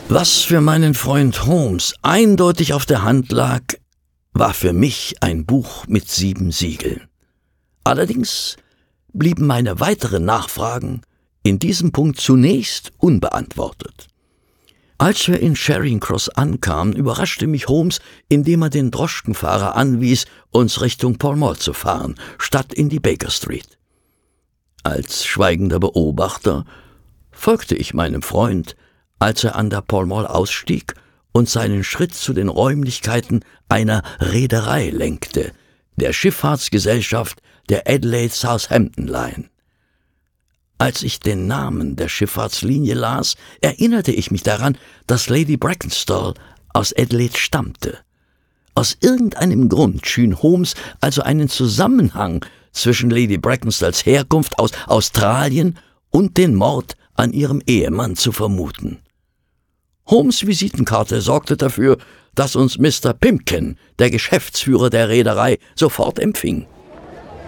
Was für meinen Freund Holmes eindeutig auf der Hand lag, war für mich ein Buch mit 7 Siegeln. Allerdings blieben meine weiteren Nachfragen in diesem Punkt zunächst unbeantwortet. Als wir in Charing Cross ankamen, überraschte mich Holmes, indem er den Droschkenfahrer anwies, uns Richtung Pall Mall zu fahren, statt in die Baker Street. Als schweigender Beobachter folgte ich meinem Freund, als er an der Pall Mall ausstieg und seinen Schritt zu den Räumlichkeiten einer Reederei lenkte, der Schifffahrtsgesellschaft der Adelaide Southampton Line. Als ich den Namen der Schifffahrtslinie las, erinnerte ich mich daran, dass Lady Brackenstall aus Adelaide stammte. Aus irgendeinem Grund schien Holmes also einen Zusammenhang zwischen Lady Brackenstalls Herkunft aus Australien und den Mord an ihrem Ehemann zu vermuten. Holmes' Visitenkarte sorgte dafür, dass uns Mr. Pimpkin, der Geschäftsführer der Reederei, sofort empfing.